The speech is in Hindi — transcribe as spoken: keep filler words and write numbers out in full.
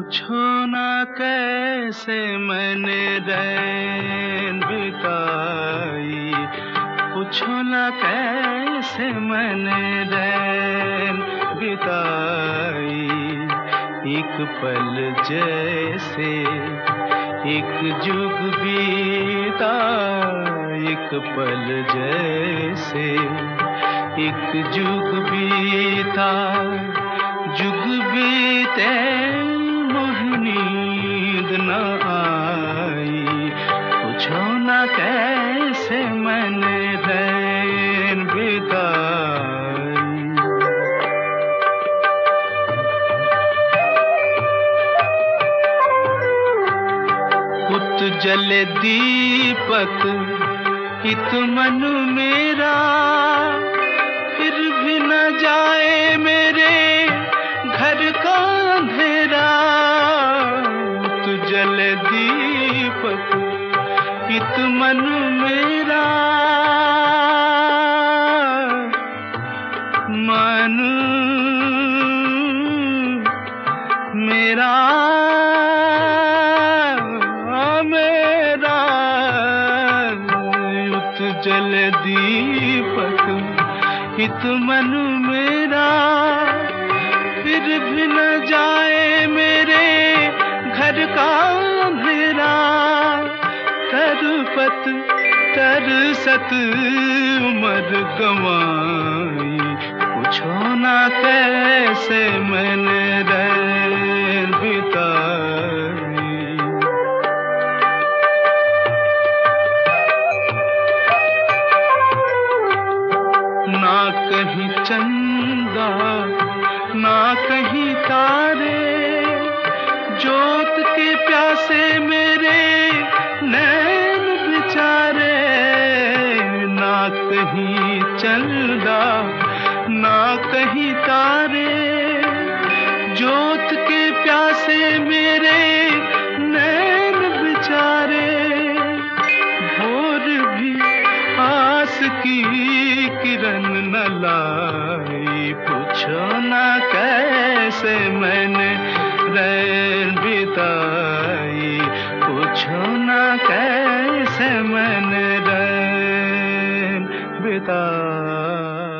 पूछो ना कैसे मैंने रैन बिताई, पूछो ना कैसे मैंने रैन बिताई। एक पल जैसे एक जुग बीता, एक पल जैसे एक जुग बीता। जुग बीते नींद न आई, पूछो ना कैसे मैंने रैन बिताई। उत जले दीपक हित मन मेरा, फिर भी न जाए मेरे घर का अंधेरा। जले दीपक हित मन मेरा, मन मेरा मेरा। उत जले दीपक हित मन मेरा, फिर भी न जाए मेरे घर का अंधेरा। तरपत तरसत उम्र गंवाई, पूछो ना कैसे मैंने रैन बिताई। ना कहीं चंदा ना कहीं तारे, जोत के प्यासे मेरे नैन बेचारे। ना कहीं चंदा ना कहीं तारे, जोत के प्यासे मेरे नैन बेचारे। भोर भी आस की किरण न लाई, पूछो ना कैसे मैंने रैन बिताई। पूछो ना कैसे मैंने रैन बिताई।